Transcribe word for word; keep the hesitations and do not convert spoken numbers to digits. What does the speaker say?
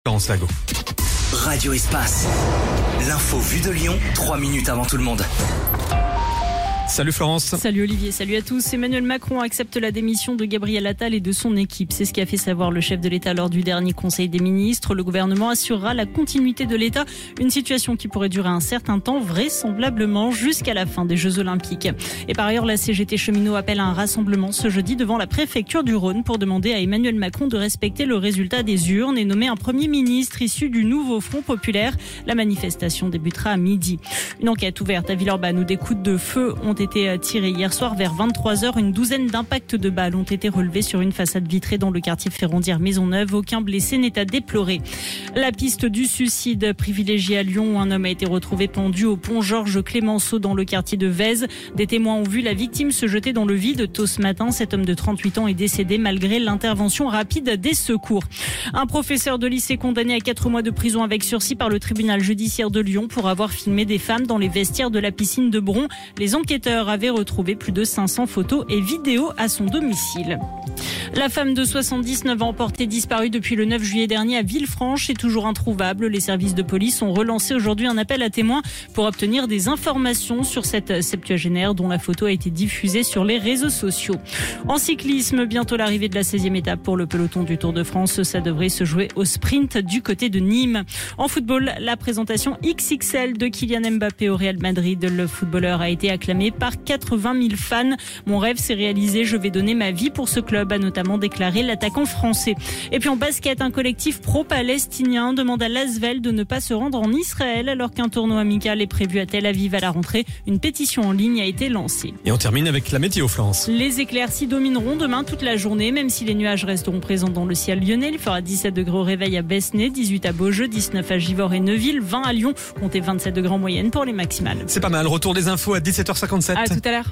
Florence Lago. Radio Espace. L'info vue de Lyon, trois minutes avant tout le monde. Salut Florence. Salut Olivier, salut à tous. Emmanuel Macron accepte la démission de Gabriel Attal et de son équipe. C'est ce qu'a fait savoir le chef de l'État lors du dernier Conseil des ministres. Le gouvernement assurera la continuité de l'État, une situation qui pourrait durer un certain temps, vraisemblablement jusqu'à la fin des Jeux Olympiques. Et par ailleurs, la C G T cheminot appelle à un rassemblement ce jeudi devant la préfecture du Rhône pour demander à Emmanuel Macron de respecter le résultat des urnes et nommer un Premier ministre issu du nouveau Front populaire. La manifestation débutera à midi. Une enquête ouverte à Villeurbanne où des coups de feu ont été tirés hier soir vers vingt-trois heures. Une douzaine d'impacts de balles ont été relevés sur une façade vitrée dans le quartier Ferrondière Maisonneuve. Aucun blessé n'est à déplorer. La piste du suicide privilégiée à Lyon où un homme a été retrouvé pendu au pont Georges Clémenceau dans le quartier de Vèze. Des témoins ont vu la victime se jeter dans le vide tôt ce matin. Cet homme de trente-huit ans est décédé malgré l'intervention rapide des secours. Un professeur de lycée condamné à quatre mois de prison avec sursis par le tribunal judiciaire de Lyon pour avoir filmé des femmes dans les vestiaires de la piscine de Bron. Les enquêteurs avait retrouvé plus de cinq cents photos et vidéos à son domicile. La femme de soixante-dix-neuf ans portée disparue depuis le neuf juillet dernier à Villefranche est toujours introuvable. Les services de police ont relancé aujourd'hui un appel à témoins pour obtenir des informations sur cette septuagénaire dont la photo a été diffusée sur les réseaux sociaux. En cyclisme, bientôt l'arrivée de la seizième étape pour le peloton du Tour de France. Ça devrait se jouer au sprint du côté de Nîmes. En football, la présentation X X L de Kylian Mbappé au Real Madrid. Le footballeur a été acclamé par quatre-vingt mille fans. Mon rêve s'est réalisé, je vais donner ma vie pour ce club, a notamment déclaré l'attaquant français. Et puis en basket, un collectif pro-palestinien demande à l'Asvel de ne pas se rendre en Israël alors qu'un tournoi amical est prévu à Tel Aviv à la rentrée. Une pétition en ligne a été lancée. Et on termine avec la météo, Florence. Les éclaircies domineront demain toute la journée, même si les nuages resteront présents dans le ciel lyonnais. Il fera dix-sept degrés au réveil à Besnay, dix-huit à Beaujeu, dix-neuf à Givors et Neuville, vingt à Lyon, comptez vingt-sept degrés en moyenne pour les maximales. C'est pas mal. Retour des infos à dix-sept heures cinquante-sept. À tout à l'heure.